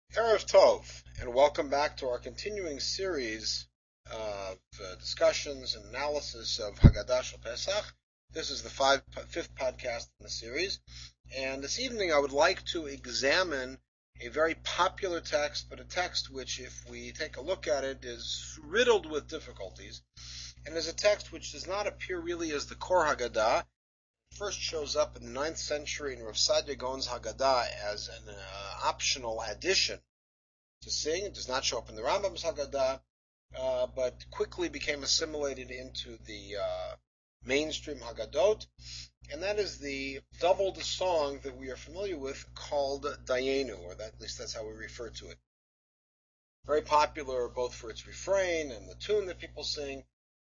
Erev Tov, and welcome back to our continuing series of discussions and analysis of Haggadah Shel Pesach. This is the fifth podcast in the series, and this evening I would like to examine a very popular text, but a text which, if we take a look at it, is riddled with difficulties, and is a text which does not appear really as the core Haggadah. It first shows up in the 9th century in Rav Sadia Gaon's Haggadah as an optional addition to sing. It does not show up in the Rambam's Haggadah, but quickly became assimilated into the mainstream Haggadot, and that is the doubled song that we are familiar with called Dayenu, or at least that's how we refer to it. Very popular both for its refrain and the tune that people sing,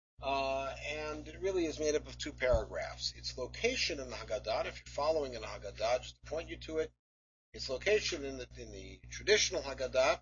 and it really is made up of two paragraphs. Its location in the Haggadah, if you're following in the Haggadah, just to point you to it, its location in the traditional Haggadah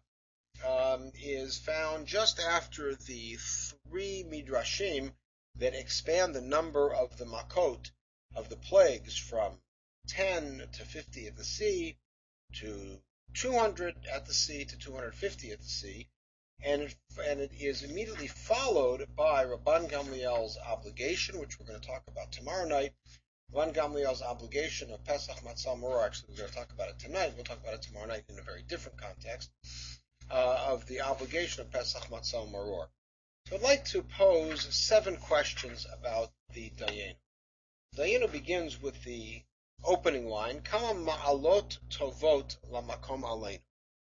is found just after the three midrashim that expand the number of the makot, of the plagues, from 10 to 50 at the sea, to 200 at the sea, to 250 at the sea, and it is immediately followed by Rabban Gamliel's obligation, which we're going to talk about tomorrow night. Rabban Gamliel's obligation of Pesach Matzah Maror. Actually, we're going to talk about it tonight. We'll talk about it tomorrow night in a very different context, of the obligation of Pesach Matzah Maror. So I'd like to pose 7 questions about the Dayenu. Dayenu begins with the opening line, Kama ma'alot tovot lamakom aleinu.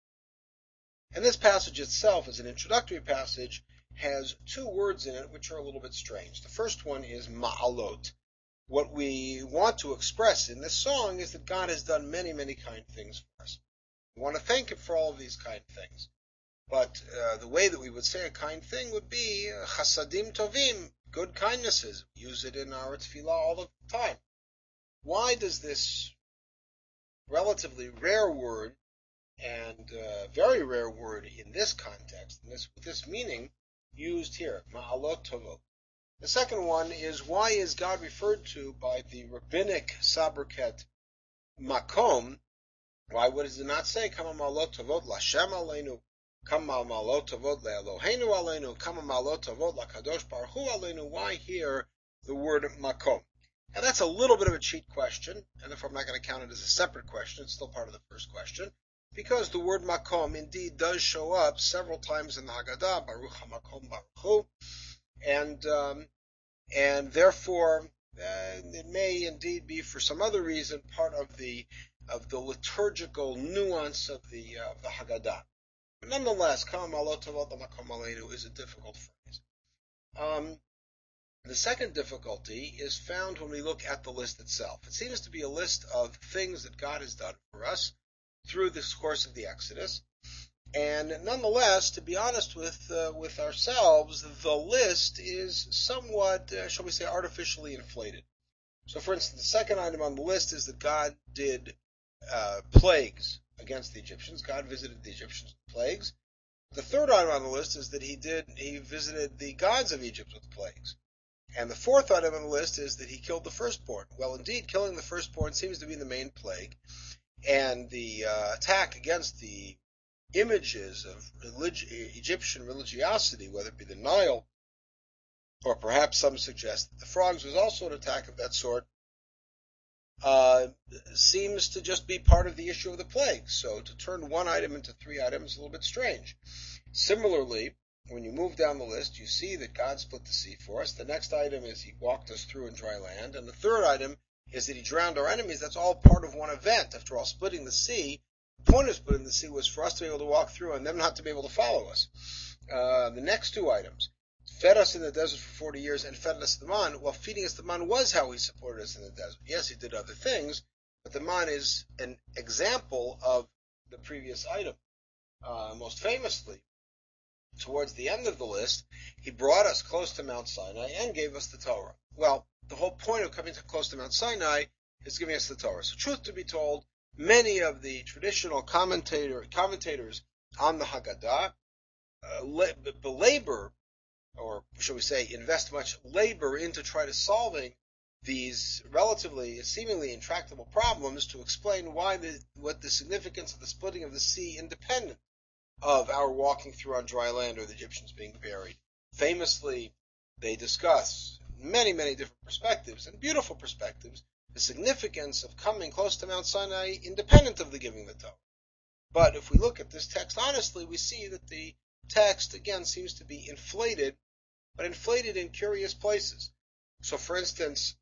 And this passage itself, as an introductory passage, has 2 words in it which are a little bit strange. The first one is ma'alot. What we want to express in this song is that God has done many, many kind things for us. We want to thank Him for all of these kind things. But the way that we would say a kind thing would be chasadim tovim, good kindnesses. We use it in our tefillah all the time. Why does this relatively rare word and very rare word in this context, with this meaning, used here, ma'alot tovot? The second one is, why is God referred to by the rabbinic sobriquet makom? Why would it not say, Kama ma'alot tovot l'Hashem aleinu, Kama ma'alot tovot le'Eloheinu aleinu, Kama ma'alot tovot la'Kadosh Baruch Hu aleinu? Why here the word makom? Now that's a little bit of a cheat question, and therefore I'm not going to count it as a separate question. It's still part of the first question, because the word makom indeed does show up several times in the Haggadah, Baruch HaMakom Baruch Hu, and therefore it may indeed be, for some other reason, part of the liturgical nuance of the Haggadah. But nonetheless, Kama ma'alot tovot lamakom aleinu is a difficult phrase. The second difficulty is found when we look at the list itself. It seems to be a list of things that God has done for us through this course of the Exodus. And nonetheless, to be honest with ourselves, the list is somewhat, shall we say, artificially inflated. So, for instance, the second item on the list is that God did plagues against the Egyptians. God visited the Egyptians with plagues. The third item on the list is that he visited the gods of Egypt with plagues. And the fourth item on the list is that he killed the firstborn. Well, indeed, killing the firstborn seems to be the main plague, and the attack against the images of Egyptian religiosity, whether it be the Nile, or perhaps some suggest that the frogs was also an attack of that sort, seems to just be part of the issue of the plague. So to turn one item into 3 items is a little bit strange. Similarly, when you move down the list, you see that God split the sea for us. The next item is He walked us through in dry land. And the third item is that He drowned our enemies. That's all part of one event. After all, splitting the sea, the point of splitting the sea was for us to be able to walk through and them not to be able to follow us. The next 2 items, fed us in the desert for 40 years and fed us the man. Well, feeding us the man was how He supported us in the desert. Yes, He did other things, but the man is an example of the previous item. Most famously, towards the end of the list, He brought us close to Mount Sinai and gave us the Torah. Well, the whole point of coming close to Mount Sinai is giving us the Torah. So, truth to be told, many of the traditional commentators on the Haggadah belabor, or shall we say, invest much labor into try to solving these relatively, seemingly intractable problems to explain what the significance of the splitting of the sea independent of our walking through on dry land or the Egyptians being buried. Famously, they discuss many, many different perspectives, and beautiful perspectives, the significance of coming close to Mount Sinai independent of the giving the Torah. But if we look at this text honestly, we see that the text, again, seems to be inflated, but inflated in curious places. So, for instance,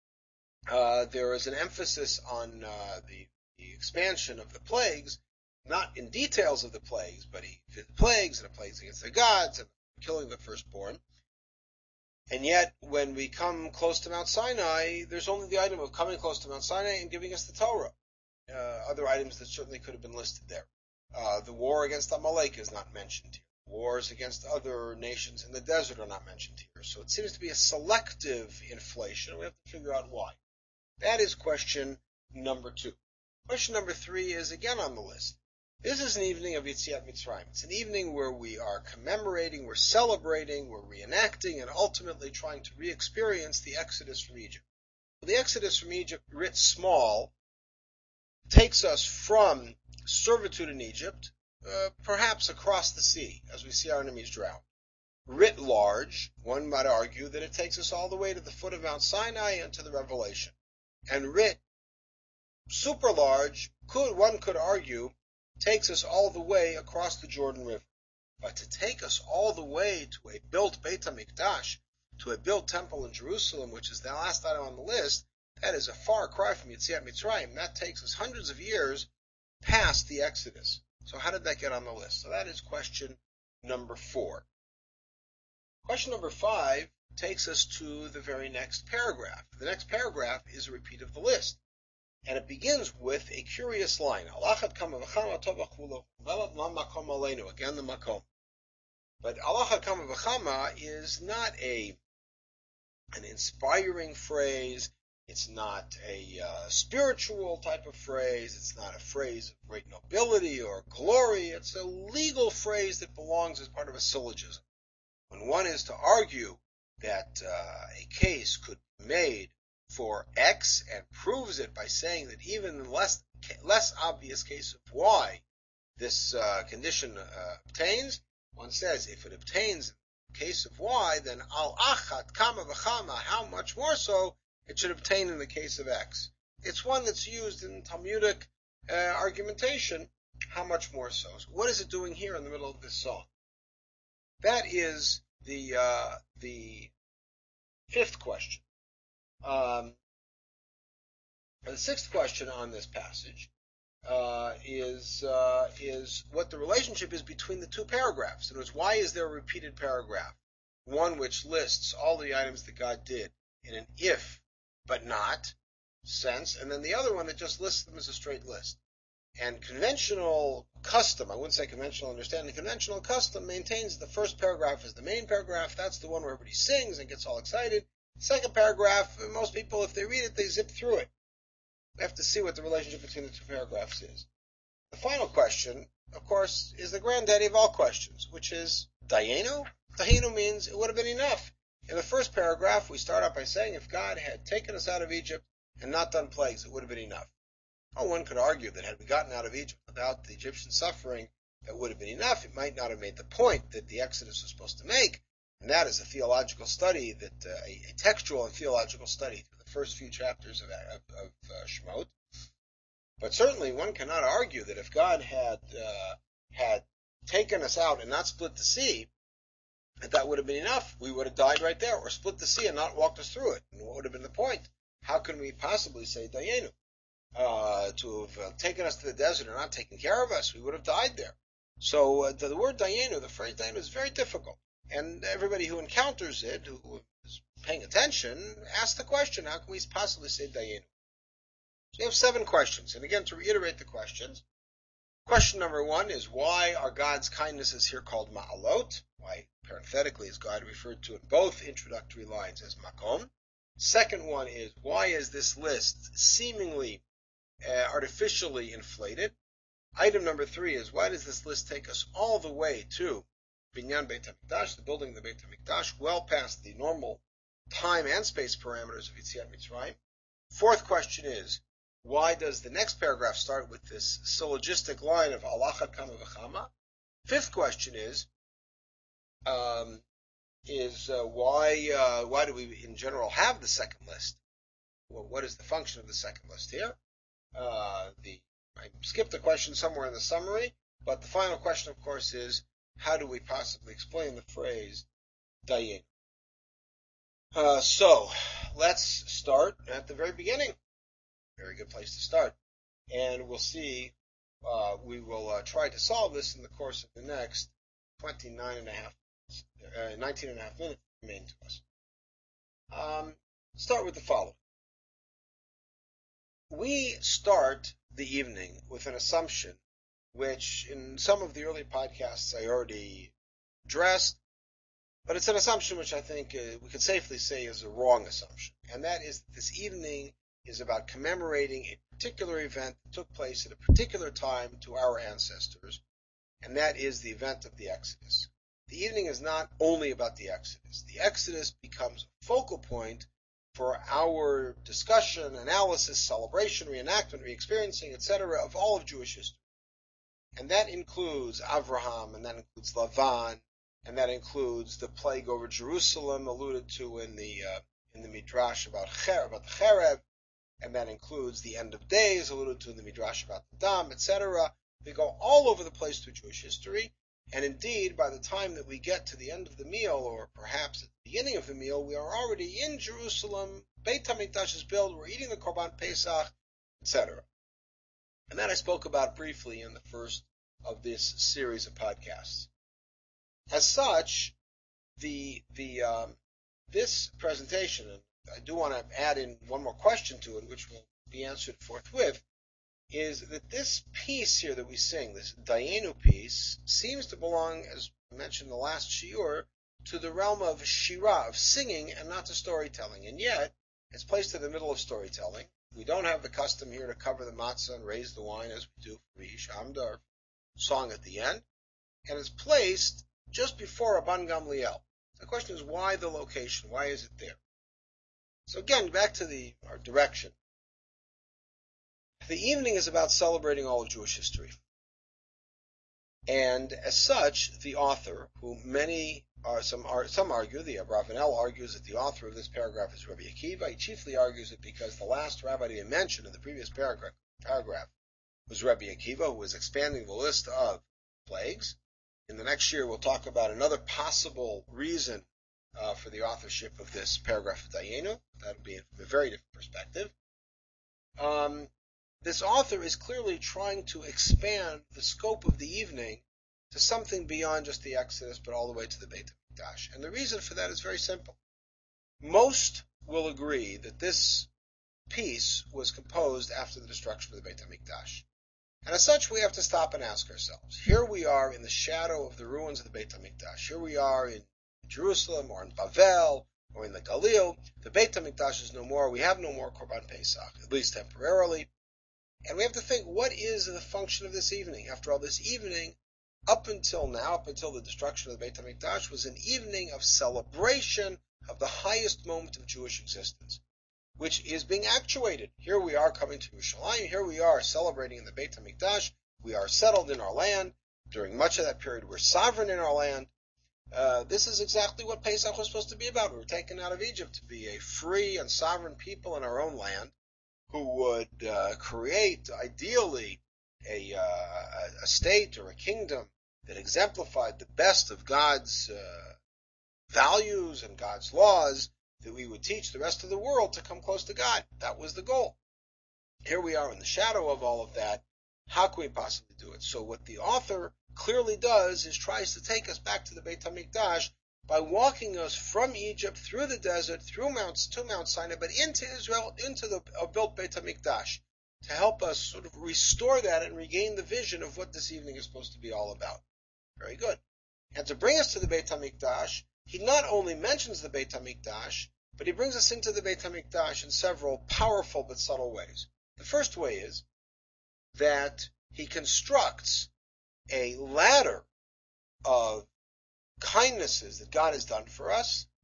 there is an emphasis on the expansion of the plagues, not in details of the plagues, but he did the plagues and the plagues against the gods and killing the firstborn. And yet, when we come close to Mount Sinai, there's only the item of coming close to Mount Sinai and giving us the Torah. Other items that certainly could have been listed there. The war against Amalek is not mentioned here. Wars against other nations in the desert are not mentioned here. So it seems to be a selective inflation. We have to figure out why. That is question number 2. Question number 3 is again on the list. This is an evening of Yetziat Mitzrayim. It's an evening where we are commemorating, we're celebrating, we're reenacting, and ultimately trying to re-experience the Exodus from Egypt. Well, the Exodus from Egypt, writ small, takes us from servitude in Egypt, perhaps across the sea, as we see our enemies drown. Writ large, one might argue that it takes us all the way to the foot of Mount Sinai and to the Revelation. And writ super large, one could argue, takes us all the way across the Jordan River. But to take us all the way to a built Beit HaMikdash, to a built temple in Jerusalem, which is the last item on the list, that is a far cry from Yetziat Mitzrayim. That takes us hundreds of years past the Exodus. So how did that get on the list? So that is question number 4. Question number 5 takes us to the very next paragraph. The next paragraph is a repeat of the list. And it begins with a curious line. Again, the makom. But Allah Kama V'chama is not an inspiring phrase. It's not a spiritual type of phrase. It's not a phrase of great nobility or glory. It's a legal phrase that belongs as part of a syllogism. When one is to argue that a case could be made for X and proves it by saying that even in less obvious case of Y, this condition obtains, one says if it obtains in the case of Y, then al achat kama v'chama, how much more so it should obtain in the case of X. It's one that's used in Talmudic argumentation, how much more so. So what is it doing here in the middle of this song? That is the 5th question. The 6th question on this passage is what the relationship is between the 2 paragraphs. In other words, why is there a repeated paragraph? One which lists all the items that God did in an if but not sense, and then the other one that just lists them as a straight list. And conventional custom, I wouldn't say conventional understanding, conventional custom maintains the first paragraph is the main paragraph. That's the one where everybody sings and gets all excited. Second paragraph, most people, if they read it, they zip through it. They have to see what the relationship between the 2 paragraphs is. The final question, of course, is the granddaddy of all questions, which is Dayenu. Dayenu means it would have been enough. In the first paragraph, we start out by saying if God had taken us out of Egypt and not done plagues, it would have been enough. Oh, one could argue that had we gotten out of Egypt without the Egyptian suffering, it would have been enough. It might not have made the point that the Exodus was supposed to make, and that is a theological study, that a textual and theological study through the first few chapters of Shemot. But certainly one cannot argue that if God had taken us out and not split the sea, that would have been enough. We would have died right there, or split the sea and not walked us through it. And what would have been the point? How can we possibly say Dayenu? To have taken us to the desert and not taken care of us, we would have died there. So the word Dayenu, the phrase Dayenu, is very difficult. And everybody who encounters it, who is paying attention, asks the question, how can we possibly say Dayenu? So we have 7 questions. And again, to reiterate the questions, question number 1 is why are God's kindnesses here called Ma'alot? Why, parenthetically, is God referred to in both introductory lines as Makom? Second one is why is this list seemingly artificially inflated? Item number 3 is why does this list take us all the way to Binyan Beit HaMikdash, the building of the Beit HaMikdash, well past the normal time and space parameters of Yetziat Mitzrayim. Fourth question is, why does the next paragraph start with this syllogistic line of al achad kama v'chama? Fifth question is why do we in general have the second list? Well, what is the function of the second list here? I skipped a question somewhere in the summary, but the final question, of course, is how do we possibly explain the phrase dayin? So let's start at the very beginning. Very good place to start, and we'll see. We will try to solve this in the course of the next 19 and a half minutes remain to us. Start with the following. We start the evening with an assumption, which in some of the early podcasts I already addressed, but it's an assumption which I think we could safely say is a wrong assumption, and that is that this evening is about commemorating a particular event that took place at a particular time to our ancestors, and that is the event of the Exodus. The evening is not only about the Exodus. The Exodus becomes a focal point for our discussion, analysis, celebration, reenactment, re-experiencing, etc. of all of Jewish history. And that includes Avraham, and that includes Lavan, and that includes the plague over Jerusalem alluded to in the Midrash about the Chereb, and that includes the end of days alluded to in the Midrash about the Dam, etc. We go all over the place through Jewish history, and indeed, by the time that we get to the end of the meal, or perhaps at the beginning of the meal, we are already in Jerusalem, Beit HaMikdash is built, we're eating the Korban Pesach, etc. And that I spoke about briefly in the first of this series of podcasts. As such, this presentation, and I do want to add in one more question to it, which will be answered forthwith, is that this piece here that we sing, this Dayenu piece, seems to belong, as I mentioned in the last shiur, to the realm of shira, of singing, and not to storytelling. And yet, it's placed in the middle of storytelling. We don't have the custom here to cover the matzah and raise the wine as we do for Ish Hamda, or song at the end. And it's placed just before Rabban Gamliel. The question is, why the location? Why is it there? So again, back to our direction. The evening is about celebrating all of Jewish history. And as such, the author, who some argue, the Abravanel argues that the author of this paragraph is Rabbi Akiva. He chiefly argues it because the last rabbi that he mentioned in the previous paragraph was Rabbi Akiva, who was expanding the list of plagues. In the next year, we'll talk about another possible reason for the authorship of this paragraph of Dayenu. That'll be from a very different perspective. This author is clearly trying to expand the scope of the evening to something beyond just the Exodus, but all the way to the Beit HaMikdash. And the reason for that is very simple. Most will agree that this piece was composed after the destruction of the Beit HaMikdash. And as such, we have to stop and ask ourselves. Here we are in the shadow of the ruins of the Beit HaMikdash. Here we are in Jerusalem, or in Bavel, or in the Galil. The Beit HaMikdash is no more. We have no more Korban Pesach, at least temporarily. And we have to think, what is the function of this evening? After all, this evening, up until now, up until the destruction of the Beit HaMikdash, was an evening of celebration of the highest moment of Jewish existence, which is being actuated. Here we are coming to Yerushalayim. Here we are celebrating in the Beit HaMikdash. We are settled in our land. During much of that period, we're sovereign in our land. This is exactly what Pesach was supposed to be about. We were taken out of Egypt to be a free and sovereign people in our own land, who would create, ideally, a state or a kingdom that exemplified the best of God's values and God's laws, that we would teach the rest of the world to come close to God. That was the goal. Here we are in the shadow of all of that. How can we possibly do it? So what the author clearly does is tries to take us back to the Beit HaMikdash by walking us from Egypt through the desert, to Mount Sinai, but into Israel, into the built Beit HaMikdash, to help us sort of restore that and regain the vision of what this evening is supposed to be all about. Very good. And to bring us to the Beit HaMikdash, he not only mentions the Beit HaMikdash, but he brings us into the Beit HaMikdash in several powerful but subtle ways. The first way is that he constructs a ladder of kindnesses that God has done for us,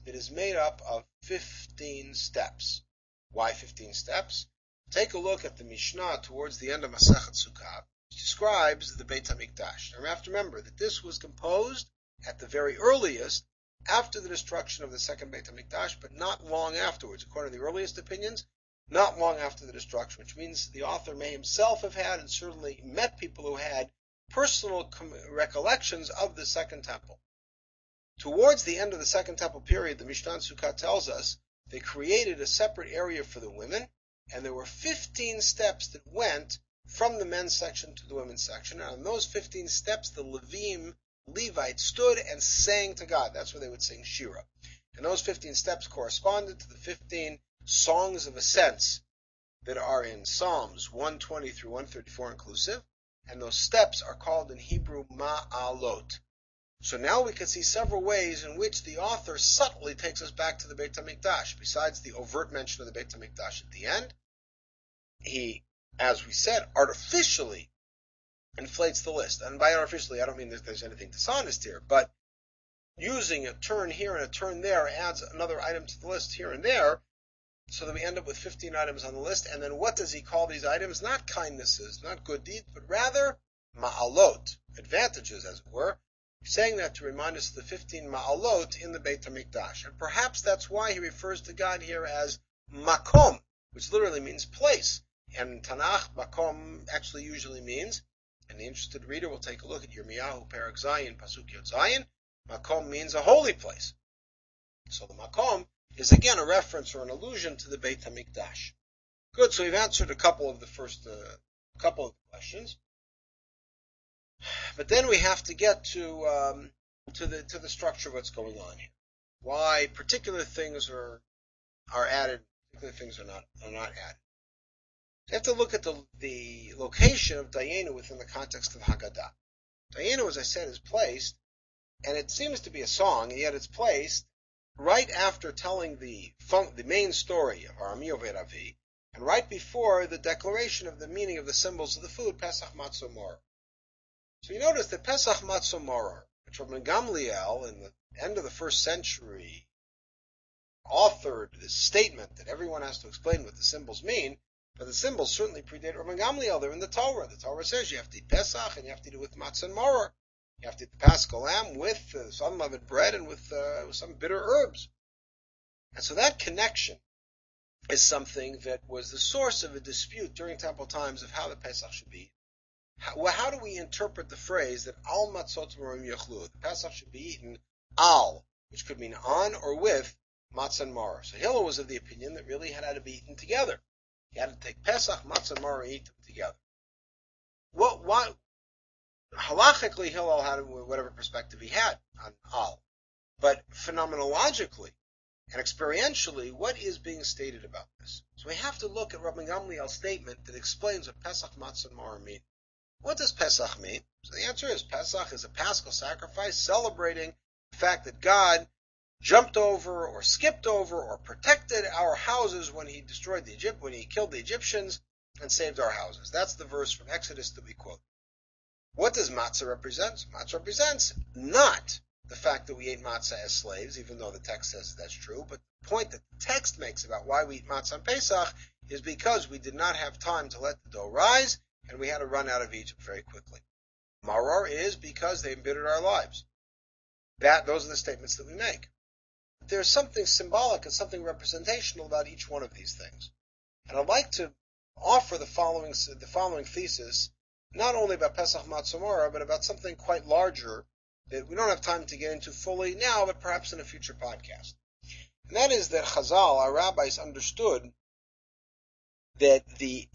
that is made up of 15 steps. Why 15 steps? Take a look at the Mishnah towards the end of Masechet Sukkot, which describes the Beit HaMikdash. Now we have to remember that this was composed at the very earliest after the destruction of the second Beit HaMikdash, but not long afterwards. According to the earliest opinions, not long after the destruction, which means the author may himself have had and certainly met people who had personal recollections of the Second Temple. Towards the end of the Second Temple period, the Mishnah in Sukkot tells us they created a separate area for the women, and there were 15 steps that went from the men's section to the women's section. And on those 15 steps, the Levites stood and sang to God. That's where they would sing Shira. And those 15 steps corresponded to the 15 songs of ascents that are in Psalms 120 through 134 inclusive. And those steps are called in Hebrew Ma'alot. So now we can see several ways in which the author subtly takes us back to the Beit HaMikdash. Besides the overt mention of the Beit HaMikdash at the end, he, as we said, artificially inflates the list. And by artificially, I don't mean that there's anything dishonest here, but using a turn here and a turn there adds another item to the list here and there, so that we end up with 15 items on the list. And then what does he call these items? Not kindnesses, not good deeds, but rather ma'alot, advantages, as it were. He's saying that to remind us of the 15 ma'alot in the Beit HaMikdash. And perhaps that's why he refers to God here as makom, which literally means place. And in Tanakh, makom actually usually means, and the interested reader will take a look at Yirmiyahu Perek Zayin, Pasuk Yod Zayin, makom means a holy place. So the makom is again a reference or an allusion to the Beit HaMikdash. Good, so we've answered a couple of the questions. But then we have to get to the structure of what's going on here. Why particular things are added, particular things are not added. You have to look at the location of Dayenu within the context of Haggadah. Dayenu, as I said, is placed, and it seems to be a song, and yet it's placed right after telling the main story of Arami Oved Avi, and right before the declaration of the meaning of the symbols of the food, Pesach Matzah Maror. So you notice that Pesach Matzah Maror, which Rabban Gamliel in the end of the first century authored this statement that everyone has to explain what the symbols mean, but the symbols certainly predate Rabban Gamliel. They're in the Torah. The Torah says you have to eat Pesach and you have to eat it with Matzah and Maror. You have to eat the Paschal lamb with some unleavened bread and with some bitter herbs. And so that connection is something that was the source of a dispute during Temple times of how the Pesach should be. How do we interpret the phrase that al matzot marim yachlu? The Pesach should be eaten al, which could mean on or with matzah and maror. So Hillel was of the opinion that really it had to be eaten together. He had to take Pesach, matzah, and maror, and eat them together. Why? Halachically, Hillel had whatever perspective he had on al, but phenomenologically and experientially, what is being stated about this? So we have to look at Rabban Gamliel's statement that explains what Pesach, matzah, and maror mean. What does Pesach mean? So the answer is Pesach is a Paschal sacrifice celebrating the fact that God jumped over or skipped over or protected our houses when he when he killed the Egyptians and saved our houses. That's the verse from Exodus that we quote. What does matzah represent? Matzah represents not the fact that we ate matzah as slaves, even though the text says that's true, but the point that the text makes about why we eat matzah on Pesach is because we did not have time to let the dough rise, and we had to run out of Egypt very quickly. Maror is because they embittered our lives. Those are the statements that we make. There's something symbolic and something representational about each one of these things. And I'd like to offer the following thesis, not only about Pesach Matzah Maror, but about something quite larger that we don't have time to get into fully now, but perhaps in a future podcast. And that is that Chazal, our rabbis, understood that the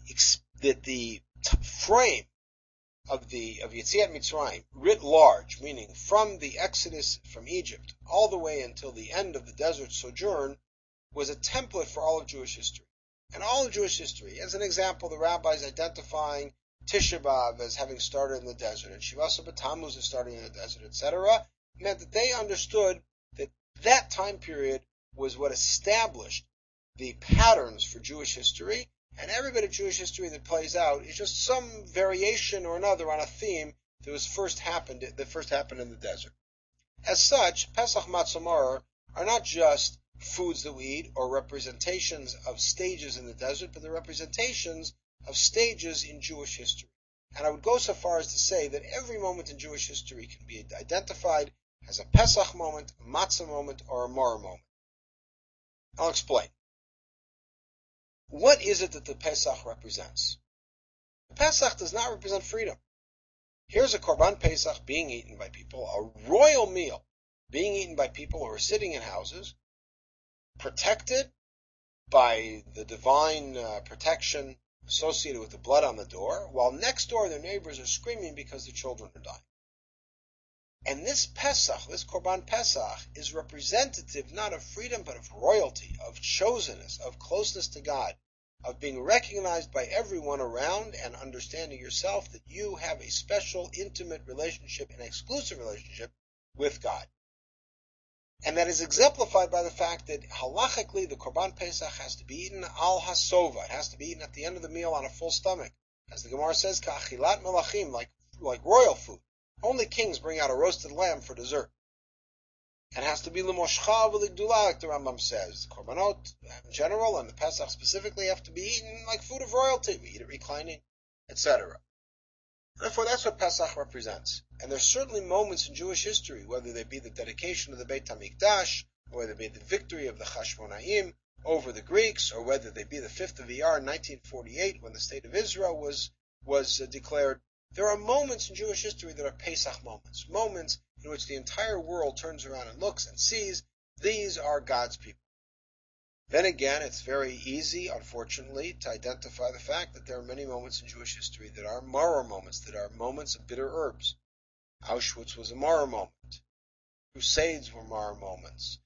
frame of Yetziat Mitzrayim, writ large, meaning from the Exodus from Egypt all the way until the end of the desert sojourn, was a template for all of Jewish history. And all of Jewish history, as an example, the rabbis identifying Tisha B'Av as having started in the desert, and Shivasa B'Tammuz as starting in the desert, etc., meant that they understood that that time period was what established the patterns for Jewish history, and every bit of Jewish history that plays out is just some variation or another on a theme that first happened in the desert. As such, Pesach Matzah Maror are not just foods that we eat or representations of stages in the desert, but they're representations of stages in Jewish history. And I would go so far as to say that every moment in Jewish history can be identified as a Pesach moment, a Matzah moment, or a Maror moment. I'll explain. What is it that the Pesach represents? The Pesach does not represent freedom. Here's a Korban Pesach being eaten by people, a royal meal being eaten by people who are sitting in houses, protected by the divine protection associated with the blood on the door, while next door their neighbors are screaming because their children are dying. And this Pesach, this Korban Pesach, is representative not of freedom but of royalty, of chosenness, of closeness to God, of being recognized by everyone around and understanding yourself that you have a special, intimate relationship, an exclusive relationship with God. And that is exemplified by the fact that halachically the Korban Pesach has to be eaten al hasova. It has to be eaten at the end of the meal on a full stomach. As the Gemara says, ka'achilat melachim, like royal food. Only kings bring out a roasted lamb for dessert. And it has to be l'moshcha v'ligdula, like the Rambam says. The Korbanot in general and the Pesach specifically have to be eaten like food of royalty. We eat it reclining, etc. Therefore, that's what Pesach represents. And there's certainly moments in Jewish history, whether they be the dedication of the Beit HaMikdash, or whether they be the victory of the Chashmonaim over the Greeks, or whether they be the 5th of Iyar in 1948 when the State of Israel was declared. There are moments in Jewish history that are Pesach moments, moments in which the entire world turns around and looks and sees these are God's people. Then again, it's very easy, unfortunately, to identify the fact that there are many moments in Jewish history that are maror moments, that are moments of bitter herbs. Auschwitz was a maror moment. Crusades were maror moments.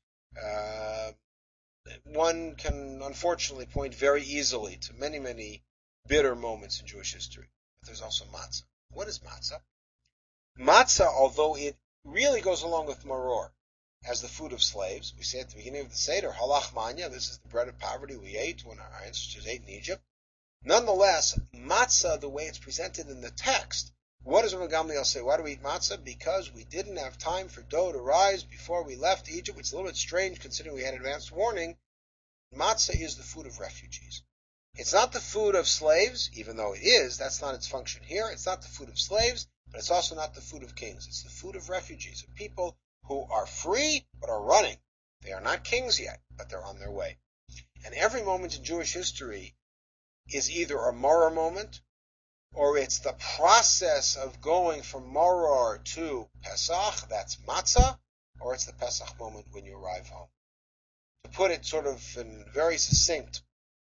One can unfortunately point very easily to many, many bitter moments in Jewish history. But there's also matzah. What is matzah? Matzah, although it really goes along with maror, as the food of slaves. We say at the beginning of the Seder, halach manya, this is the bread of poverty we ate when our ancestors ate in Egypt. Nonetheless, matzah, the way it's presented in the text, what does Rabbi Gamliel say? Why do we eat matzah? Because we didn't have time for dough to rise before we left Egypt, which is a little bit strange considering we had advanced warning. Matzah is the food of refugees. It's not the food of slaves, even though it is. That's not its function here. It's not the food of slaves, but it's also not the food of kings. It's the food of refugees, of people who are free but are running. They are not kings yet, but they're on their way. And every moment in Jewish history is either a maror moment, or it's the process of going from maror to Pesach, that's matzah, or it's the Pesach moment when you arrive home. To put it sort of in very succinct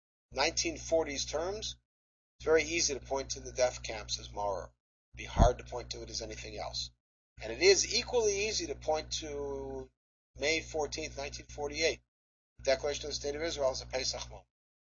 1940s terms, it's very easy to point to the death camps as maror. It'd be hard to point to it as anything else. And it is equally easy to point to May 14th, 1948, the Declaration of the State of Israel as a Pesach moment.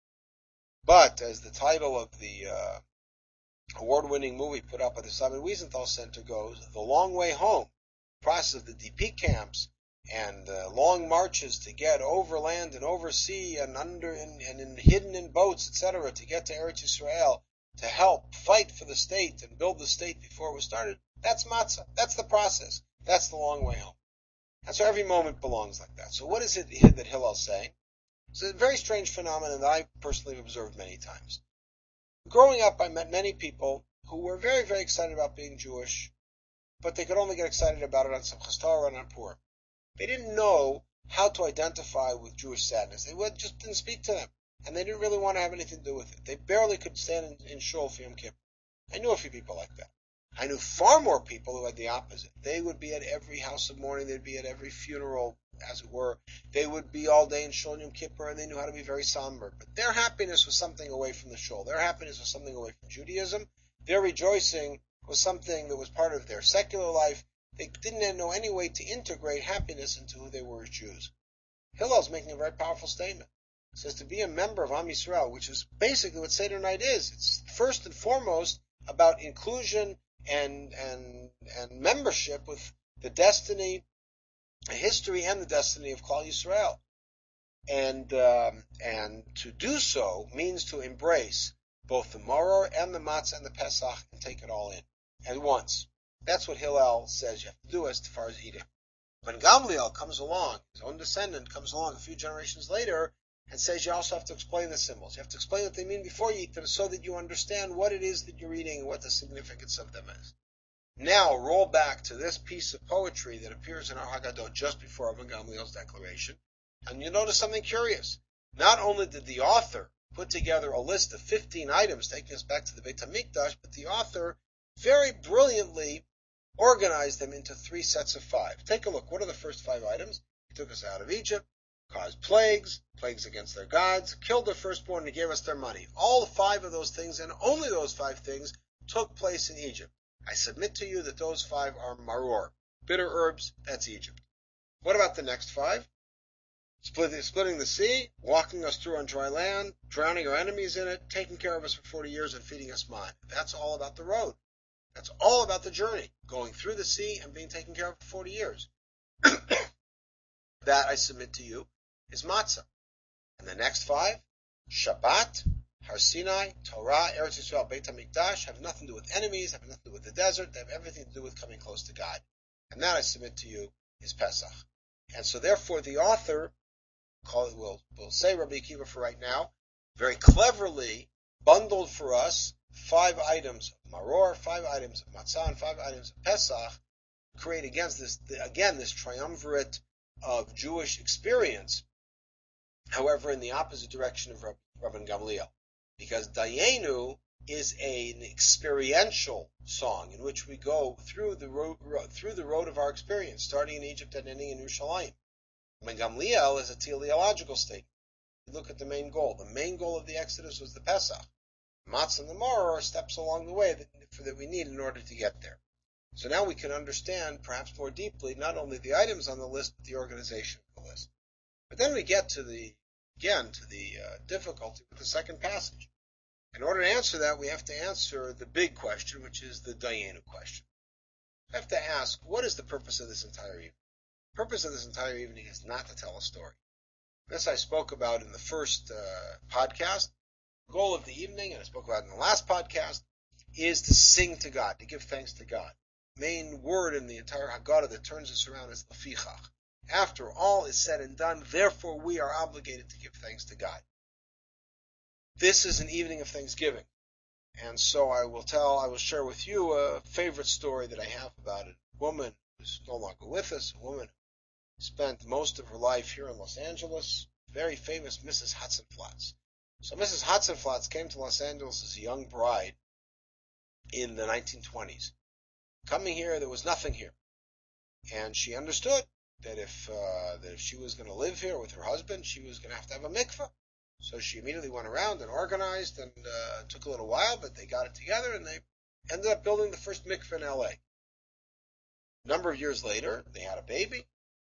But, as the title of the award-winning movie put out by the Simon Wiesenthal Center goes, The Long Way Home, the process of the DP camps and the long marches to get overland and oversea and hidden in boats, etc., to get to Eretz Yisrael, to help fight for the state and build the state before it was started. That's matzah. That's the process. That's the long way home. And so every moment belongs like that. So what is it that Hillel's saying? It's a very strange phenomenon that I personally have observed many times. Growing up, I met many people who were very, very excited about being Jewish, but they could only get excited about it on Simchas Torah and on Purim. They didn't know how to identify with Jewish sadness. They just didn't speak to them, and they didn't really want to have anything to do with it. They barely could stand in shul for Yom Kippur. I knew a few people like that. I knew far more people who had the opposite. They would be at every house of mourning. They'd be at every funeral, as it were. They would be all day in Shul Yom Kippur, and they knew how to be very somber. But their happiness was something away from the shul. Their happiness was something away from Judaism. Their rejoicing was something that was part of their secular life. They didn't know any way to integrate happiness into who they were as Jews. Hillel's making a very powerful statement. He says to be a member of Am Yisrael, which is basically what Seder night is. It's first and foremost about inclusion and membership with the destiny, the history and the destiny of Klal Yisrael. And to do so means to embrace both the maror and the matzah and the Pesach and take it all in at once. That's what Hillel says you have to do as far as eating. When Gamliel comes along, his own descendant comes along a few generations later and says you also have to explain the symbols. You have to explain what they mean before you eat them so that you understand what it is that you're eating and what the significance of them is. Now roll back to this piece of poetry that appears in our Haggadot just before Rabban Gamliel's declaration, and you notice something curious. Not only did the author put together a list of 15 items taking us back to the Beit HaMikdash, but the author very brilliantly organized them into 3 sets of 5. Take a look. What are the first 5 items? He took us out of Egypt, caused plagues against their gods, killed their firstborn, and gave us their money. All 5 of those things, and only those 5 things, took place in Egypt. I submit to you that those 5 are maror, bitter herbs. That's Egypt. What about the next 5? Splitting the sea, walking us through on dry land, drowning our enemies in it, taking care of us for 40 years, and feeding us manna. That's all about the road. That's all about the journey, going through the sea and being taken care of for 40 years. That, I submit to you, is matzah. And the next 5, Shabbat, Har Sinai, Torah, Eretz Yisrael, Beit HaMikdash, have nothing to do with enemies, have nothing to do with the desert, they have everything to do with coming close to God. And that, I submit to you, is Pesach. And so therefore the author, we'll say Rabbi Akiva for right now, very cleverly bundled for us 5 items of maror, 5 items of matzah, and 5 items of Pesach, create against this triumvirate of Jewish experience, however, in the opposite direction of Rabban Gamliel. Because Dayenu is an experiential song in which we go through the road of our experience, starting in Egypt and ending in Yerushalayim. Rabban Gamliel is a teleological statement. Look at the main goal. The main goal of the Exodus was the Pesach. Matzah and the maror are steps along the way that we need in order to get there. So now we can understand, perhaps more deeply, not only the items on the list, but the organization of the list. But then we get to the difficulty with the second passage. In order to answer that, we have to answer the big question, which is the Dayenu question. We have to ask, what is the purpose of this entire evening? The purpose of this entire evening is not to tell a story. This I spoke about in the first podcast. The goal of the evening, and I spoke about in the last podcast, is to sing to God, to give thanks to God. The main word in the entire Haggadah that turns us around is lefichach. After all is said and done, therefore we are obligated to give thanks to God. This is an evening of Thanksgiving. And so I will share with you a favorite story that I have about a woman who's no longer with us, a woman who spent most of her life here in Los Angeles, very famous Mrs. Hatzenflatz. So Mrs. Hatzenflatz came to Los Angeles as a young bride in the 1920s. Coming here, there was nothing here. And she understood that if she was going to live here with her husband, she was going to have a mikveh. So she immediately went around and organized, and it took a little while, but they got it together, and they ended up building the first mikveh in L.A. A number of years later, they had a baby.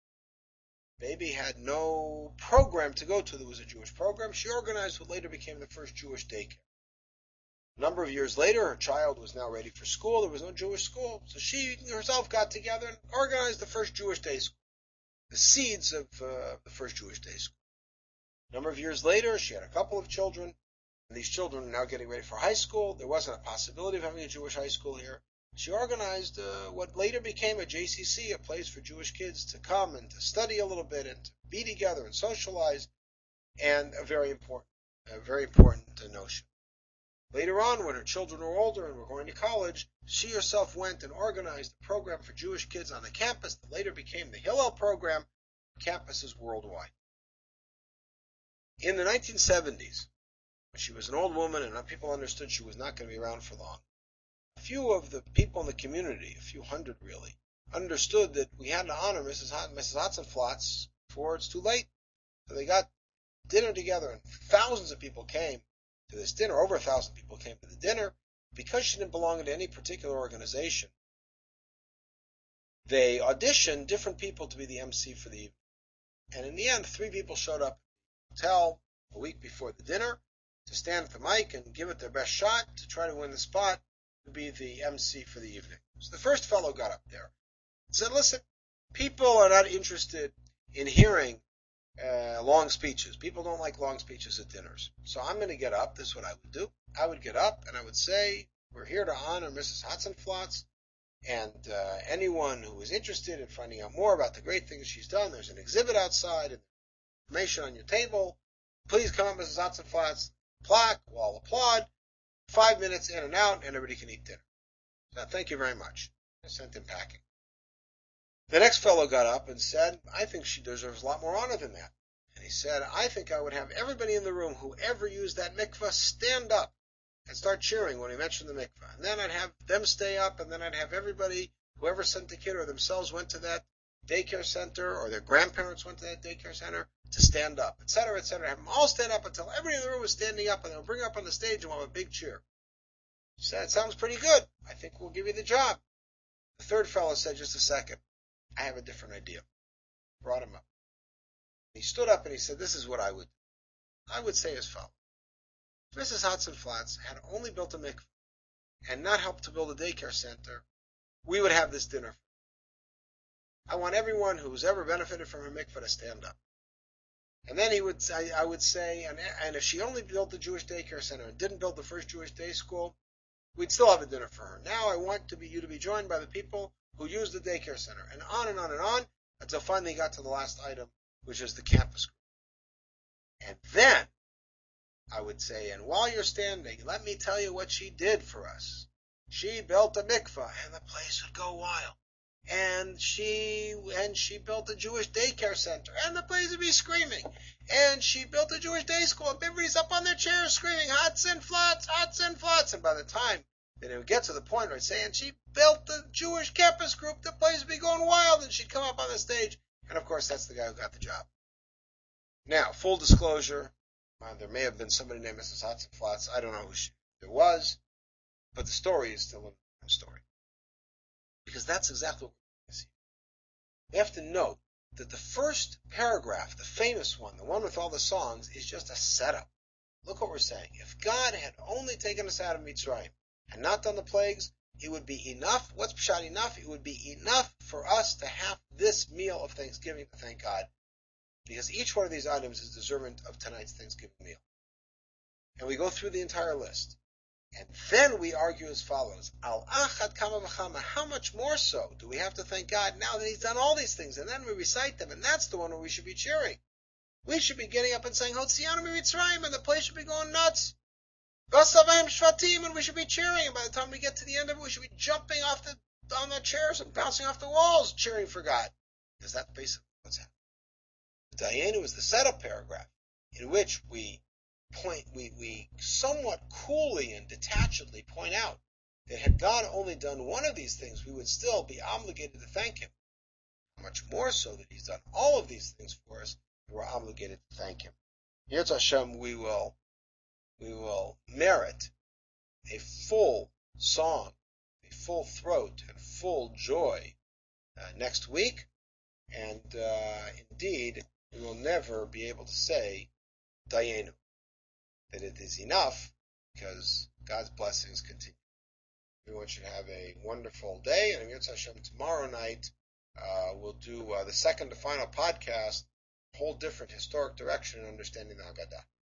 Baby had no program to go to. There was a Jewish program. She organized what later became the first Jewish daycare. A number of years later, her child was now ready for school. There was no Jewish school. So she herself got together and organized the first Jewish day school. The seeds of the first Jewish day school. A number of years later, she had a couple of children. And these children are now getting ready for high school. There wasn't a possibility of having a Jewish high school here. She organized what later became a JCC, a place for Jewish kids to come and to study a little bit and to be together and socialize, and a very important notion. Later on, when her children were older and were going to college, she herself went and organized a program for Jewish kids on the campus that later became the Hillel program, campuses worldwide. In the 1970s, when she was an old woman and people understood she was not going to be around for long, a few of the people in the community, a few hundred really, understood that we had to honor Mrs. Hatzenflatz before it's too late. So they got dinner together, and thousands of people came to this dinner. Over 1,000 people came to the dinner. Because she didn't belong to any particular organization, they auditioned different people to be the MC for the evening. And in the end, 3 people showed up at the hotel a week before the dinner to stand at the mic and give it their best shot to try to win the spot to be the MC for the evening. So the first fellow got up there and said, listen, people are not interested in hearing long speeches. People don't like long speeches at dinners. So I'm going to get up. This is what I would do. I would get up and I would say, we're here to honor Mrs. Hatzenflatz. And anyone who is interested in finding out more about the great things she's done, there's an exhibit outside and information on your table. Please come up, Mrs. Hotzenflatz. Plaque, we'll all applaud. 5 minutes in and out, and everybody can eat dinner. So thank you very much. I sent him packing. The next fellow got up and said, I think she deserves a lot more honor than that. And he said, I think I would have everybody in the room who ever used that mikveh stand up and start cheering when he mentioned the mikveh. And then I'd have them stay up, and then I'd have everybody, whoever sent the kid or themselves went to that daycare center, or their grandparents went to that daycare center, to stand up, etc., etc. Have them all stand up until everybody in the room was standing up, and they'll bring up on the stage and we'll have a big cheer. He said, it sounds pretty good. I think we'll give you the job. The third fellow said, just a second. I have a different idea. Brought him up. He stood up and he said, this is what I would do. I would say as follows. If Mrs. Hotzenflatz had only built a mikveh and not helped to build a daycare center, we would have this dinner. I want everyone who's ever benefited from her mikveh to stand up. And then I would say, and if she only built the Jewish daycare center and didn't build the first Jewish day school, we'd still have a dinner for her. Now I want you to be joined by the people who use the daycare center, and on and on and on, until finally got to the last item, which is the campus group. And then I would say, and while you're standing, let me tell you what she did for us. She built a mikveh, and the place would go wild. And she built a Jewish daycare center, and the place would be screaming. And she built a Jewish day school, and everybody's up on their chairs screaming, Hotzenflatz, Hotzenflatz. And by the time that it would get to the point where I'd say, and she built the Jewish campus group, the place would be going wild, and she'd come up on the stage. And of course, that's the guy who got the job. Now, full disclosure, there may have been somebody named Mrs. Hotzenflatz. I don't know who there was, but the story is still a story. Because that's exactly what we're going to see. You have to note that the first paragraph, the famous one, the one with all the songs, is just a setup. Look what we're saying. If God had only taken us out of Mitzrayim and not done the plagues, it would be enough. What's Pshat enough? It would be enough for us to have this meal of Thanksgiving to thank God. Because each one of these items is deserving of tonight's Thanksgiving meal. And we go through the entire list. And then we argue as follows. Al achad kama v'chama. How much more so do we have to thank God now that He's done all these things? And then we recite them. And that's the one where we should be cheering. We should be getting up and saying, Hotzianu mitzrayim, and the place should be going nuts. V'asavayim shvatim, and we should be cheering. And by the time we get to the end of it, we should be jumping on the chairs and bouncing off the walls, cheering for God. Because that's basically what's happening. The Dayenu is the setup paragraph, in which we somewhat coolly and detachedly point out that had God only done one of these things, we would still be obligated to thank Him. Much more so that He's done all of these things for us, we're obligated to thank Him. Yirtzeh Hashem, we will merit a full song, a full throat, and full joy next week, and indeed, we will never be able to say Dayenu. That it is enough, because God's blessings continue. Everyone should have a wonderful day, and Yirtzeh Hashem, tomorrow night we'll do the second to final podcast, a whole different historic direction in understanding the Haggadah.